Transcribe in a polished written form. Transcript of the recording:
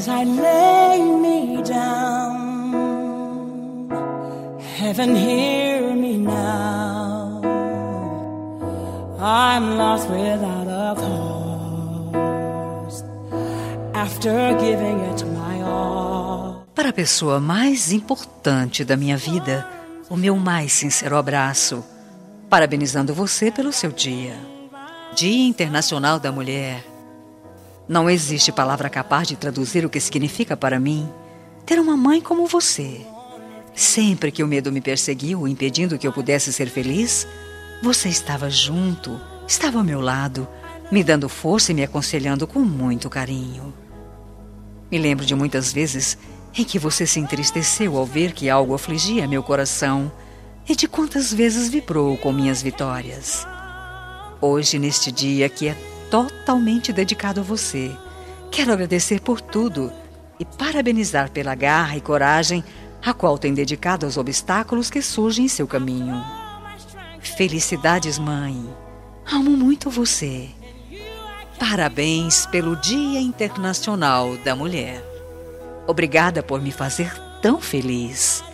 as I lay me down. Heaven, hear me now. I'm lost without a cause, after giving it my all. Para a pessoa mais importante da minha vida, o meu mais sincero abraço, parabenizando você pelo seu dia. Dia Internacional da Mulher. Não existe palavra capaz de traduzir o que significa para mim ter uma mãe como você. Sempre que o medo me perseguiu, impedindo que eu pudesse ser feliz, você estava junto, estava ao meu lado, me dando força e me aconselhando com muito carinho. Me lembro de muitas vezes em que você se entristeceu ao ver que algo afligia meu coração e de quantas vezes vibrou com minhas vitórias. Hoje, neste dia que é totalmente dedicado a você, quero agradecer por tudo e parabenizar pela garra e coragem a qual tem dedicado aos obstáculos que surgem em seu caminho. Felicidades, mãe. Amo muito você. Parabéns pelo Dia Internacional da Mulher. Obrigada por me fazer tão feliz.